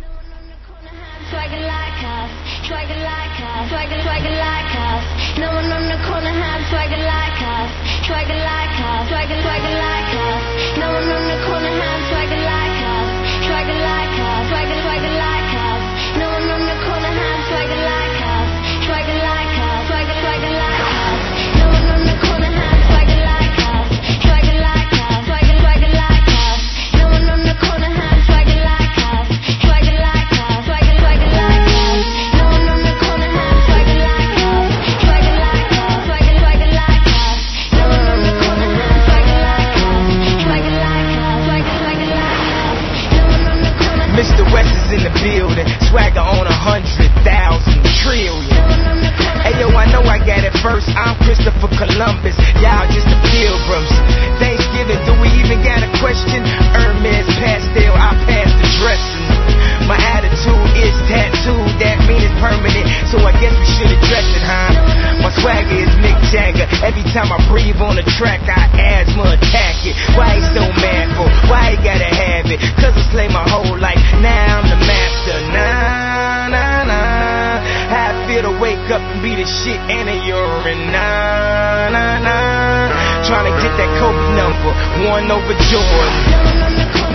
Swagger like us, swagger like us, swagger like us. No one on the corner has swagger like us, swagger like us, swagger like us. No one on the corner has swagger like us, swagger like us, swagger like us. No one on the corner has swagger like us, swagger like us, swagger like us. No one on the corner has swagger like us, swagger like us, swagger like us. No one on the corner has swagger like us, swagger like us, swagger like us. No one on the corner has swagger like us, swagger like us, swagger like us. No one on the corner has swagger like us, swagger like us, swagger like us. No one on the corner. Mr. West is in the building, swagger on 100,000 trillion. Hey yo, I know I got it first. I'm Christopher Columbus, y'all just the pilgrims. They either. Do we even got a question? Hermes pastel, I pass the dressing. My attitude is tattooed, that mean it's permanent, so I guess we should address it, huh? My swagger is Mick Jagger. Every time I breathe on the track, I asthma attack it. Why he so mad for? Why he gotta have it? Cause I slaved my whole life, now I'm the master. Nah, nah, nah. How I feel to wake up and be the shit and a urine. Nah, nah, nah. Trying to get that Kobe number, 1 over Jordan.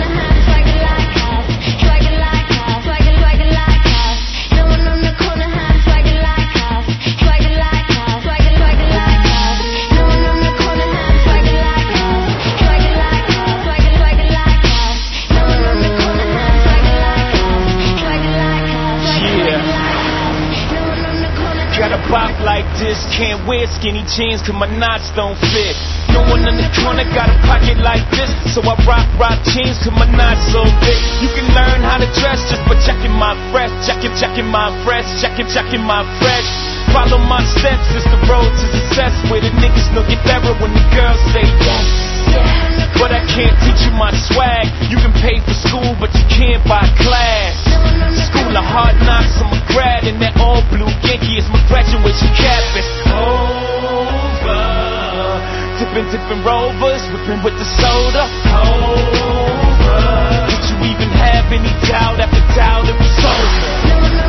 Gotta bop like this, can't wear skinny jeans cause my knots don't fit. No one in the corner got a pocket like this, so I rock jeans cause my knots so big. You can learn how to dress just by checking my fresh, checking my fresh, checking my fresh. Follow my steps, it's the road to success, where the niggas know get better when the girls say yes. But I can't teach you my swag. You can pay for school, but you can't buy class. School of hard knocks, I'm a grad, and that all blue Yankee is my graduation cap. It's over. Tipping Rovers, whipping with the soda. Over. Did you even have any doubt after doubt it was over?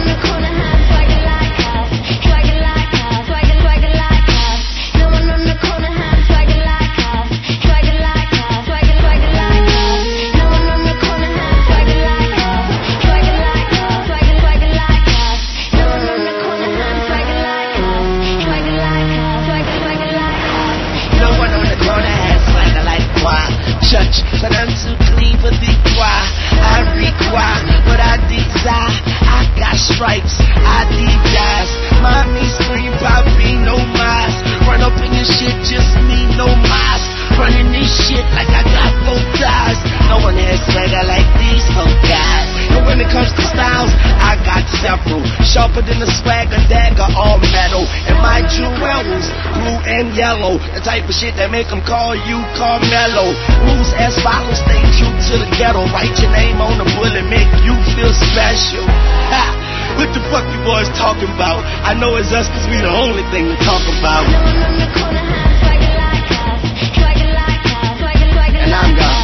Church, but I'm too clean for the choir. I require what I desire. I got stripes, I DJs. Mommy scream, Poppy, no mas. Run up in this shit, just me, no mas. Running this shit like I got 4 ties. No one has swagger like these 4 guys. And when it comes to styles, I got several. Sharper than the swagger dagger, all metal. And my jewels, blue and yellow. The type of shit that make them call you Carmelo. Rules as follows, stay true to the ghetto. Write your name on the bullet, make you feel special. Ha! What the fuck you boys talking about? I know it's us cause we the only thing to talk about. And I'm gone.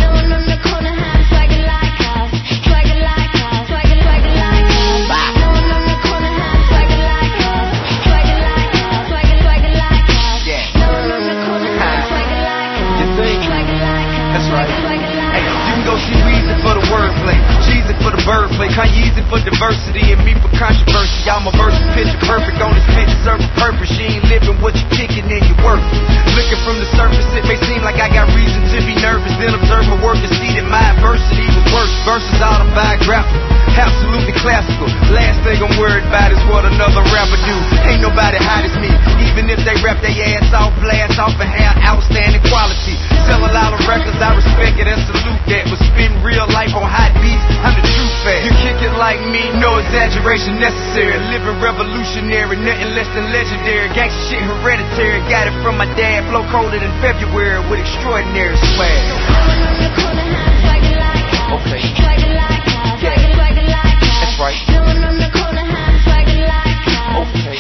Wordplay, Kanye's for diversity and me for controversy. I'm a verse picture perfect on this picture, serve a purpose. You ain't living what you kicking in your work. Looking from the surface, it may seem like I got reason to be nervous. Then observe my work and see that my adversity was worse. Verses autobiographical, absolutely classical. Last thing I'm worried about is what another rapper do. Ain't nobody hot as me, even if they rap their ass off, blast off and have outstanding quality. Sell a lot of records, I respect it and salute that. But spend real life on hot beats, I'm the truth fan. You kick it like me, no exaggeration necessary. Living revolutionary, nothing less than legendary. Gangsta shit hereditary, got it from my dad. Flow colder than February with extraordinary swag. Okay. Yeah. That's right. Okay.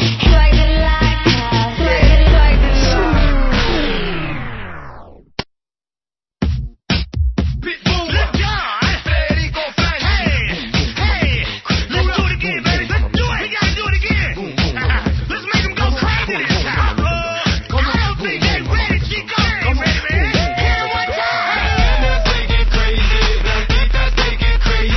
Crazy.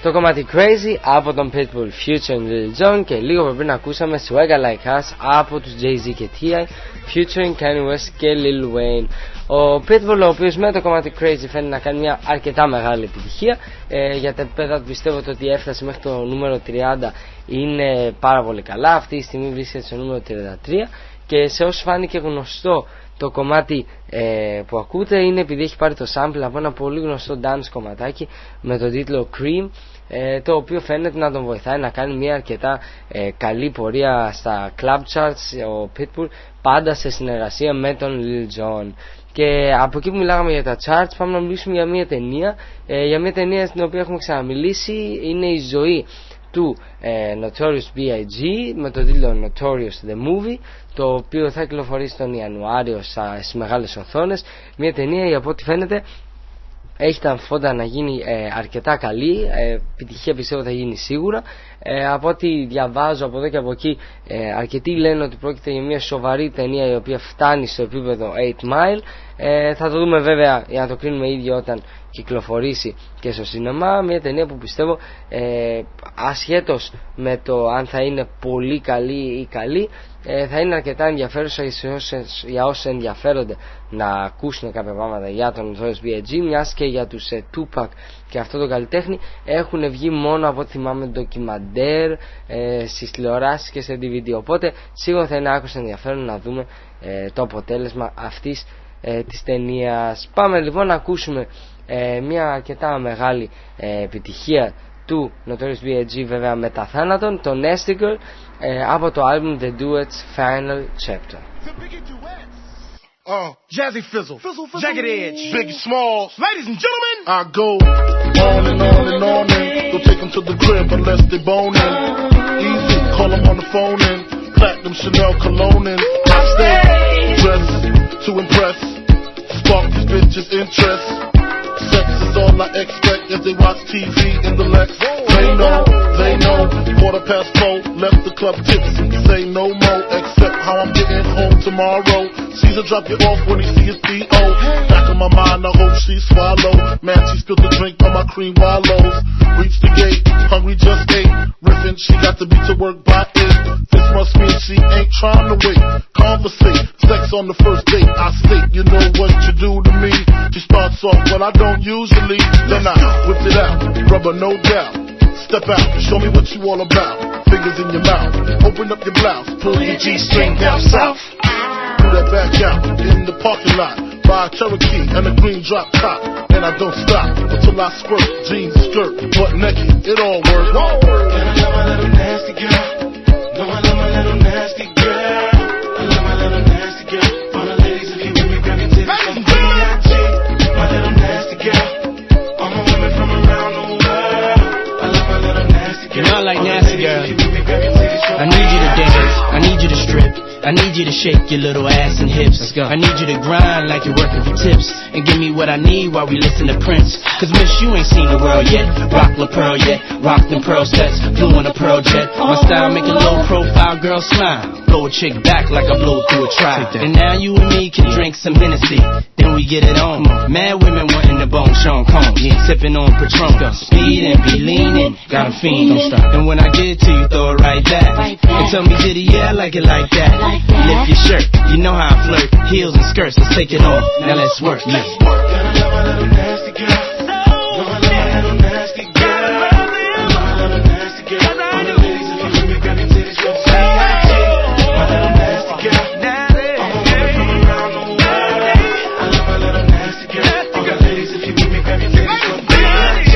Το κομμάτι Crazy από τον Pitbull, Future and Lil Jon, και λίγο πριν ακούσαμε Swagger Like Us από τους Jay-Z και T.I, featuring Kanye West και Lil Wayne. Ο Pitbull, ο οποίος με το κομμάτι Crazy φαίνεται να κάνει μια αρκετά μεγάλη επιτυχία, για τα επίπεδα του πιστεύω ότι έφτασε μέχρι το νούμερο 30 είναι πάρα πολύ καλά. Αυτή τη στιγμή βρίσκεται στο νούμερο 33, και σε όσους φάνηκε γνωστό το κομμάτι που ακούτε είναι επειδή έχει πάρει το sample από ένα πολύ γνωστό dance κομματάκι με τον τίτλο Cream, το οποίο φαίνεται να τον βοηθάει να κάνει μια αρκετά καλή πορεία στα club charts ο Pitbull, πάντα σε συνεργασία με τον Lil Jon. Και από εκεί που μιλάγαμε για τα charts, πάμε να μιλήσουμε για μια ταινία, για μια ταινία στην οποία έχουμε ξαναμιλήσει. Είναι η ζωή του Notorious B.I.G. με το τίτλο Notorious The Movie, το οποίο θα κυκλοφορήσει τον Ιανουάριο στις μεγάλες οθόνες. Μια ταινία η από ό,τι φαίνεται έχει τα φόντα να γίνει αρκετά καλή, επιτυχία πιστεύω θα γίνει σίγουρα. Από ό,τι διαβάζω από εδώ και από εκεί, αρκετοί λένε ότι πρόκειται για μια σοβαρή ταινία η οποία φτάνει στο επίπεδο 8 Mile. Θα το δούμε βέβαια, για να το κρίνουμε ίδιο όταν κυκλοφορήσει και στο σινεμά. Μια ταινία που πιστεύω ασχέτως με το αν θα είναι πολύ καλή ή καλή, θα είναι αρκετά ενδιαφέρουσα για όσους ενδιαφέρονται να ακούσουν κάποια πράγματα για τον Notorious B.I.G. μιας και για τους Tupac και αυτό το καλλιτέχνη έχουν βγει μόνο από ό,τι θυμάμαι ντοκιμαντέρ στις τηλεοράσεις και σε DVD, οπότε σίγουρα θα είναι άκουσα ενδιαφέρον να δούμε το αποτέλεσμα αυτής της ταινίας. Πάμε λοιπόν να ακούσουμε μια αρκετά μεγάλη επιτυχία του Notorious B.I.G. βέβαια μετά θάνατον, το Nasty Girl από το album The Duets Final Chapter. Jazzy Fizzle, Jagged Edge, Big Smalls. Ladies and gentlemen, I go on and on and on and don't take them to the crib unless they boning. Easy, call them on the phone and platinum Chanel cologne and I stay dressed to impress, spark these bitches' interest. Sex is all I expect as they watch TV in the Lex. They know, 4:15, left the club tipsy, say no more, except how I'm getting home tomorrow. Caesar drop you off when he see his P.O. Back in my mind, I hope she swallow. Man, she spilled the drink on my cream wallows. Reached the gate, hungry just ate. Riffin', she got to be to work by 8. This must mean she ain't trying to wait. Conversate, sex on the first date. I state, you know what you do to me. She starts off, well I don't usually. Then I whip it out, rubber no doubt. Step out, show me what you all about. Fingers in your mouth, open up your blouse, pull your G-string down south. Do that back out in the parking lot. Buy a Cherokee and a green drop top. And I don't stop until I squirt. Jeans, skirt, butt naked, it all works. And I love my little nasty girl. No, I love my little nasty girl. I love my little nasty girl. For the ladies, if you with me, grab your titties from B.I.G. My little nasty girl. All my women from around the world. I love my little nasty girl. You know I like nasty girl. I need you to dance. I need you to strip. I need you to shake your little ass and hips. Let's go. I need you to grind like you're working for tips. And give me what I need while we listen to Prince. Cause miss, you ain't seen the world yet. Rock La Pearl yet. Rock them pearl sets. Flew on a pearl jet. My style make a low profile girl smile. Blow a chick back like I blow through a trial. And now you and me can drink some Hennessy. Then we get it on. Mad women wanting the bone Sean Combs. Sipping on Patron. Speed and be leaning. Got a fiend. Don't stop. And when I get to you, throw it right back. And tell me, did he, yeah, I like it like that. Lift your shirt, you know how I flirt. Heels and skirts, let's take it off. Now let's work. Let's work. Gotta love my little nasty girl. No, I love my little nasty girl. I love my little nasty girl. All the ladies, if you with me, grab your titties from B.I.G. My little nasty girl. All my women from around the world. I love my little nasty girl. All the ladies, if you with me, grab your titties from B.I.G.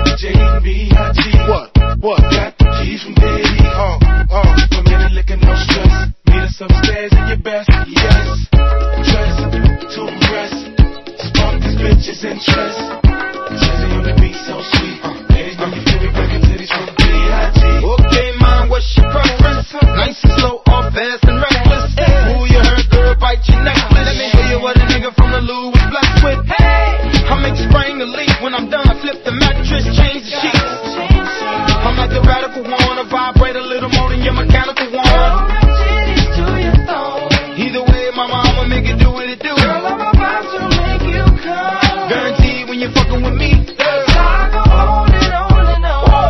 J.B.I.G. What? Got the keys from Diddy. For me to lick and no stress. Meet us upstairs in your best, yes. Dress to impress. Spark these bitches' interest. Jazzy on the beat, so sweet. Ladies, make you feel me breaking titties from B.I.G. Okay, mom, what's your preference? Nice and slow, or fast and reckless? Who you heard, girl, bite your necklace? Let me tell you what a nigga from the Lou was blessed with. Hey, I make spring the leak. When I'm done, flip the mattress, change the sheets. I'm like the radical one, I vibrate a little more than your mechanical one. Either way, mama, I'ma make it do what it do. Girl, I'm about to make you come. Guaranteed when you're fucking with me. Girl, I go on and on and on.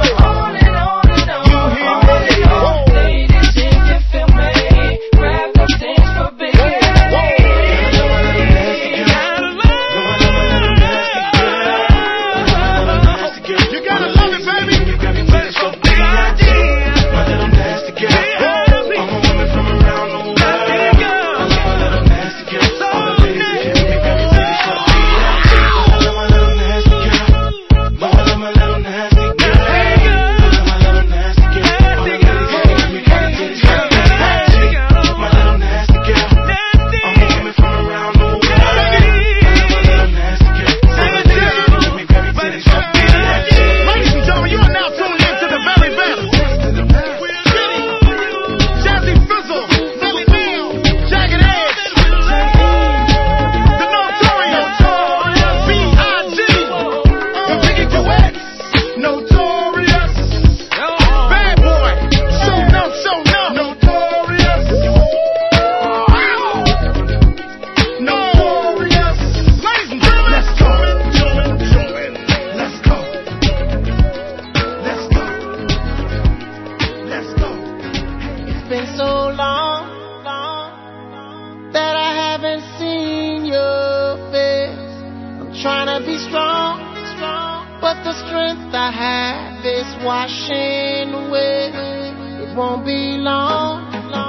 Cause the strength I have is washing away. It won't be long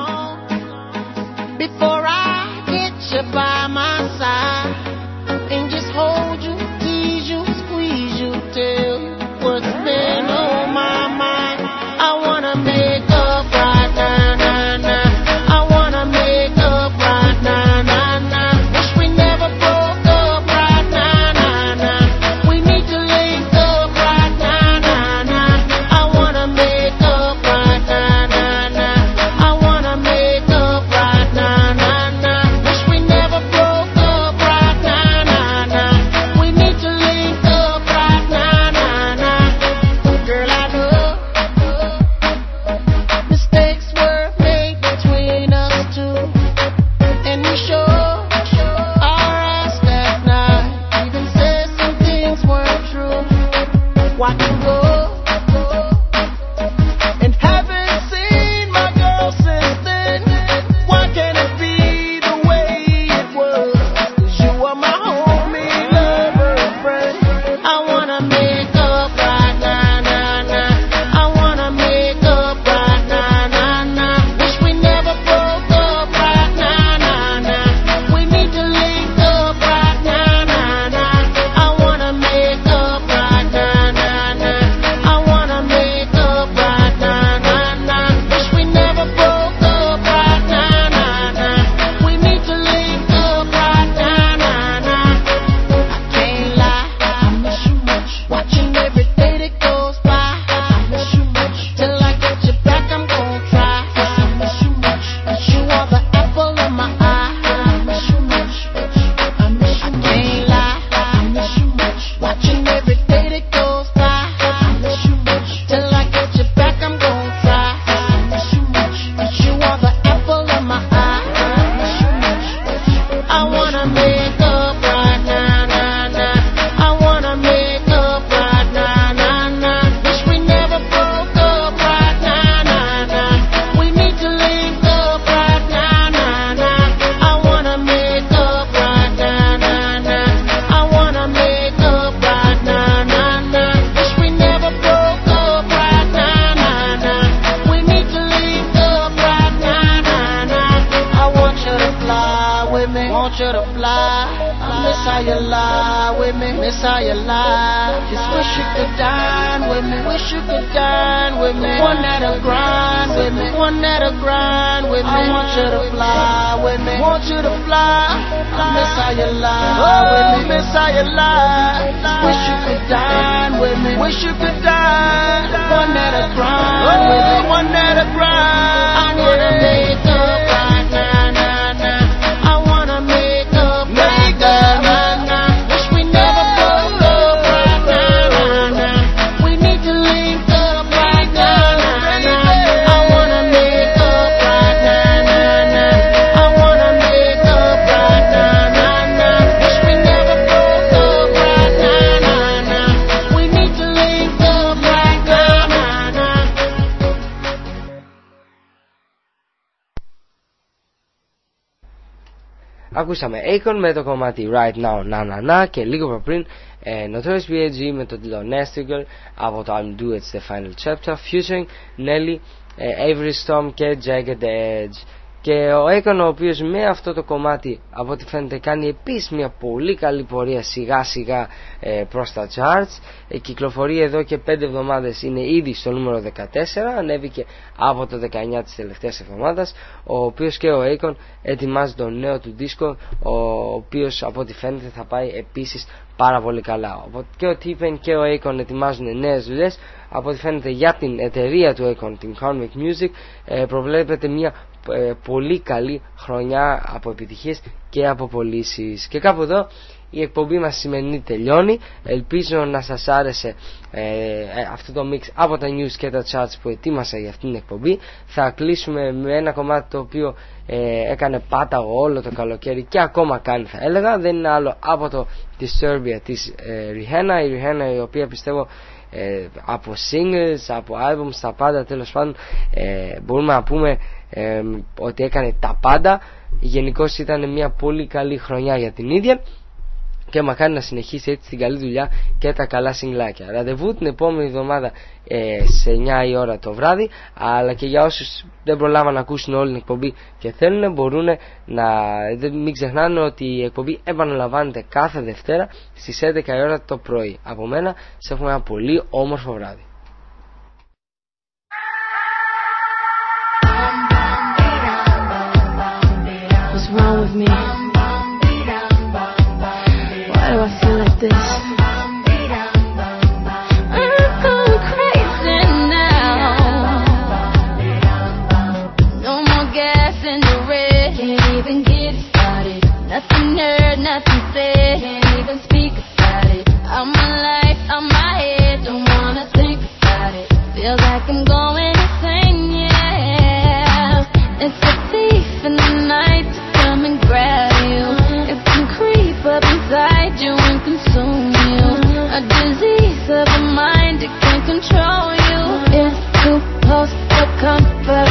before I get you by my side and just hold you, tease you, squeeze you, tell you what's been on my mind. I wanna make up right now, nah, nah. I wanna make up right now, nah, nah. Wish we never broke up right now, nah, nah. We need to link up right now, nah, nah. I wanna make up right now, nah, nah. I wanna make up right now, nah, nah. Wish we never broke up right now, nah, nah. We need to link up right now, nah, nah. Girl, I know mistakes were made between us two, and we sure our ass that night. Even said some things weren't true. Watch you go, and haven't seen my girl since then. Why can't it be the way it was? 'Cause you are my homie, lover, friend. I wanna make up right now, nah, nah. I wanna make up right now, nah, nah. Wish we never broke up right now, nah, nah. We need to link up right now, nah, nah. I wanna make up right now, nah, nah. I wanna make up right now, nah, nah. Wish we never broke up right now, nah, nah. We need to link up right now, nah, nah. I can't lie, I miss you much. Watching every day that goes by, I miss you much. Till I get you back, I'm gon' try. I miss you much. You are the apple of my eye. I miss you much. I miss you much. I can't lie, I miss you much. Watching every day that goes by, I miss you much. Till I get you back, I'm gon' try. I miss you much. You are the apple of my eye. I miss you much. I wanna make up right now, nah, nah. I wanna make up right now, nah, nah. Wish we never broke up right now, nah, nah. We need to link up right now, nah, nah. I wanna make up right now, nah, nah. I wanna make up right now, nah, nah. Wish we never broke up right now, nah, nah. We need to link up right now, nah, nah. I want you to fly with me, want you to fly. I miss how you lie with me, miss how you lie. Just wish you could dine with me, wish you could dine with me. One that'll grind with me, one that'll grind with me. I want you to fly with me, want you to fly. I miss how you lie with me, miss how you lie. Wish you could dine with me, wish you could dine. One that'll grind with me, one that'll grind. I wanna make up right now, nah, nah. I wanna make up right now, nah, nah. Wish we never broke up right now, nah, nah. We need to link up right now, nah, nah. I wanna make up right now, nah, nah. I wanna make up right now, nah, nah. Wish we never broke up right now, nah, nah. We need to link up right now, nah, nah. Ακούσαμε Akon με το κομμάτι Right Now Na Na Na και λίγο πριν Notorious B.I.G. με το τίτλο Nestigal από το album Do It's The Final Chapter featuring Nelly, Avery Storm και Jagged Edge. Και ο Akon, ο οποίος με αυτό το κομμάτι από ό,τι φαίνεται κάνει επίσης μια πολύ καλή πορεία σιγά σιγά προς τα charts. Κυκλοφορεί εδώ και 5 εβδομάδες, είναι ήδη στο νούμερο 14, ανέβηκε από το 19 της τελευταίας εβδομάδας. Ο οποίος και ο Akon ετοιμάζει τον νέο του δίσκο, ο οποίος από ό,τι φαίνεται θα πάει επίσης πάρα πολύ καλά. Οπότε και ο T-Pain και ο Akon ετοιμάζουν νέες δουλειές. Από ό,τι φαίνεται για την εταιρεία του Akon, την Convict Music, προβλέπεται μια πολύ καλή χρονιά από επιτυχίες και από πωλήσεις. Και κάπου εδώ η εκπομπή μας σημερινή τελειώνει. Ελπίζω να σας άρεσε αυτό το mix από τα news και τα charts που ετοίμασα για αυτήν την εκπομπή. Θα κλείσουμε με ένα κομμάτι το οποίο έκανε πάταγο όλο το καλοκαίρι και ακόμα κάνει, θα έλεγα. Δεν είναι άλλο από το Disturbia της Rihanna. Η Rihanna, η οποία πιστεύω από singles, από albums, τα πάντα, τέλος πάντων μπορούμε να πούμε ότι έκανε τα πάντα. Γενικώς ήταν μια πολύ καλή χρονιά για την ίδια. και μακάρι να συνεχίσει έτσι την καλή δουλειά και τα καλά σιγγλάκια. Ραντεβού την επόμενη εβδομάδα σε 9 η ώρα το βράδυ, αλλά και για όσους δεν προλάβαν να ακούσουν όλη την εκπομπή και θέλουν, μπορούν μην ξεχνάνε ότι η εκπομπή επαναλαμβάνεται κάθε Δευτέρα στις 11 η ώρα το πρωί. Από μένα σε έχουμε ένα πολύ όμορφο βράδυ. What's wrong with me? Why do I feel like this? I'm going crazy now. No more gas in the red. Can't even get it started. Nothing heard, nothing said. Can't even speak about it. I'm my life, I'm my head. Don't wanna think about it. Feels like I'm going insane, yeah. It's a thief in the night to come and grab you. It can creep up inside you and consume you. A disease of the mind, it can't control you. It's too close for comfort.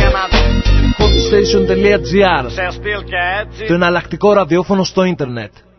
Hotstation.gr, το εναλλακτικό ραδιόφωνο στο ίντερνετ.